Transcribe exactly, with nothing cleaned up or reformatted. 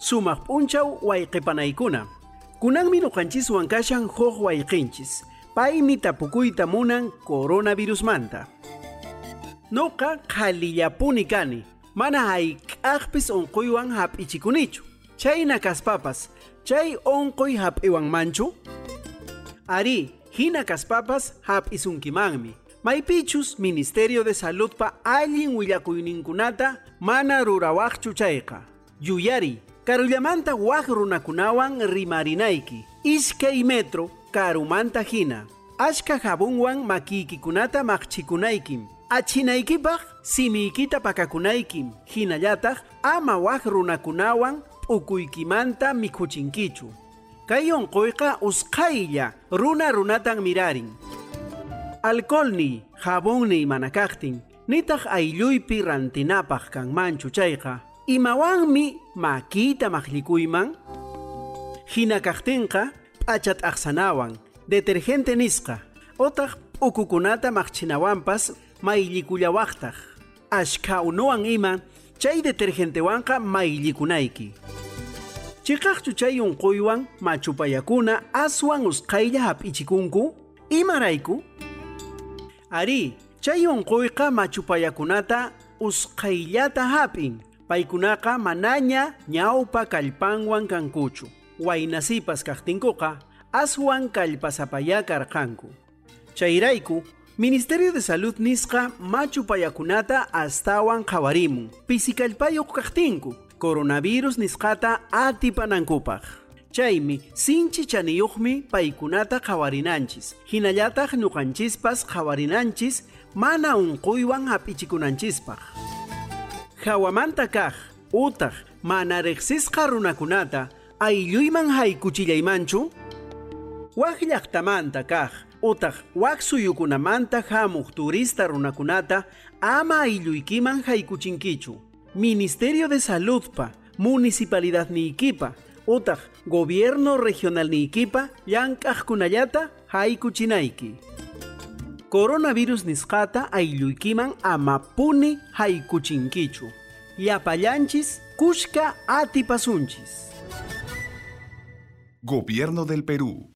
sumaq p'unchaw wayqipanaykuna. Kunanmi nuqanchiswan kashan huk wayqinchis. Paymi tapukuyta munan coronavirusmanta. Nuqa qhalillapuni kani. Mana hayk'aqpis unquywan hap'ichikunichu. Chayna kaspapas, chay unquy hap'iwanmanchu? Ari, hina kaspapas hap'isunkimanmi. Maypichus Ministerio de Saludpa allin willakuyninkunata mana rurawaqchu chayqa. Yuyari, karullamanta waq runakunawan rimarinayki. Iskay metro karumanta hina. Ashka jabunwan makiykikunata maqchikunaykim. Achinaykipaq simiykita pakakunaykim. Hinallataq ama waq runakunawan p'ukuykimanta mikhuchinkichu. Kay unquyqa usqaylla runa runatan mirarin. Alcoholni, jabunni manakaqtin, nitaq aylluypi rantinapaq kanmanchu chayqa. Imawanmi makita maqllikuyman? Hina kaqtinqa p'achat aqsanawan, detergente nisqa, otaq p'ukukunata maqchinawanpas mayllikullawaqtaq. Ashka unuwan ima, chay detergentewanqa mayllikunayki. Chiqaqchu chay unquywan machupayakuna aswan usqaylla hap'ichikunku? Imarayku? Ari, chay unquyqa machupayakunata usqayllata hap'in. Paykunaqa manaña ñawpa kallpanwan kankuchu. Waynasipas kaqtinkuqa aswan kallpasapaya karqanku. Chayrayku, Ministerio de Salud nisqa machupayakunata astawan qhawarimun. Pisikallpayuq kaqtinku, coronavirus nisqata atipanankupaq. Chaymi sinchi chaniyuqmi paykunata qhawarinanchis. Hinallataq ñuqanchispas qhawarinanchis mana unquywan hap'ichikunanchispaq. Hawamanta kaq, utaq mana riqsisqa runakunata aylluyman haykuchillaymanchu? Waq llaqtamanta kaq, utaq waq suyukunamanta hamuq turista runakunata ama aylluykiman haykuchinkichu. Ministerio de Saludpa, Municipalidadniykipa, utaq Gobierno Regionalniykipa llank'aqkunallata haykuchinayki. Coronavirus nisqata aylluykiman amapuni haykuchinkichu. Llapallanchis kushka atipasunchis. Gobierno del Perú.